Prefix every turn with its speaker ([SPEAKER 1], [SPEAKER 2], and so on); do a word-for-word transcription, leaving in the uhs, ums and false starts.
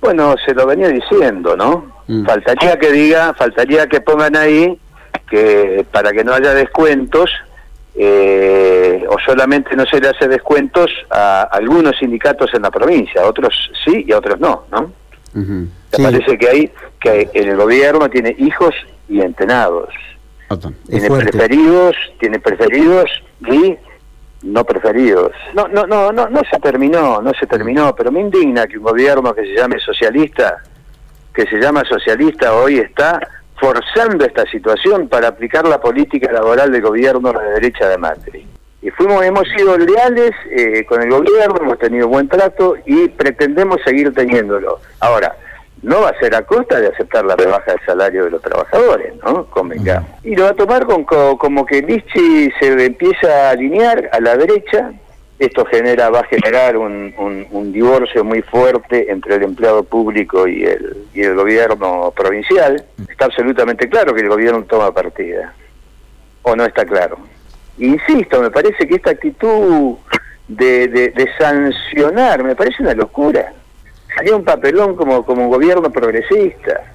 [SPEAKER 1] Bueno, se lo venía diciendo, ¿no? Mm. Faltaría que diga, faltaría que pongan ahí que para que no haya descuentos, eh, o solamente no se le hace descuentos a algunos sindicatos en la provincia, a otros sí y a otros no, ¿no? Uh-huh. Me sí. parece que hay que el gobierno tiene hijos y entrenados, tiene fuerte. preferidos, tiene preferidos y no preferidos. No, no, no, no, no se terminó, no se terminó, pero me indigna que un gobierno que se llame socialista, que se llama socialista, hoy está forzando esta situación para aplicar la política laboral del gobierno de derecha de Macri. Y fuimos, hemos sido leales eh, con el gobierno, hemos tenido buen trato y pretendemos seguir teniéndolo. Ahora, no va a ser a costa de aceptar la rebaja del salario de los trabajadores, ¿no? Convengamos. Y lo va a tomar con, con, como que Lichi se empieza a alinear a la derecha. Esto genera, va a generar un, un, un divorcio muy fuerte entre el empleado público y el, y el gobierno provincial. Está absolutamente claro que el gobierno toma partida. ¿O no está claro? Insisto, me parece que esta actitud de, de, de sancionar, me parece una locura. Salió un papelón como, como un gobierno progresista.